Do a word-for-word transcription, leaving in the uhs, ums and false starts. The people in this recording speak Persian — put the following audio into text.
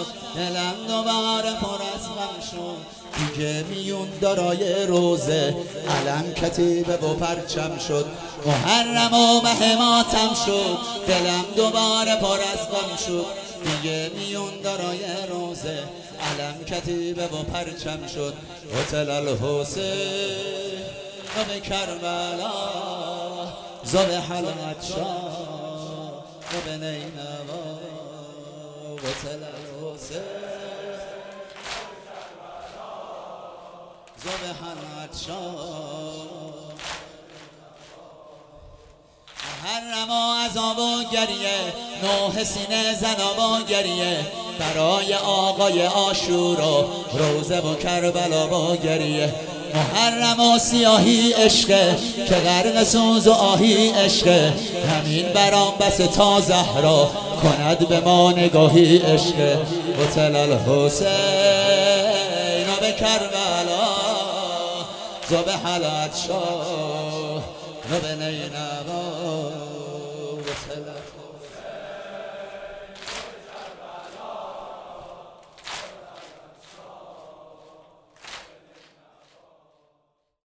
شد، دلم دوباره پر از غم شد. دیگه میون دارای روزه، علم کتیبه و پرچم شد. محرم و مه ماتم شد، دلم دوباره پر از غم شد. دیگه میون دارای روزه، علم کتیبه و پرچم شد. قتل الحسین و به کربلا، ذبح العطشان و به نینوا. قتل الحسین ذبح العطشان. محرم و عذاب و گریه، نوح سینه زناب و گریه. برای آقای عاشورا، روزه و کربلا با گریه. محرم و سیاهی عشقه که غرق سوز و آهی عشقه. همین برام بس تا زهرا کند به ما نگاهی عشقه. قتل الحسین و به کربلا، ذبح العطشان و به نینوا.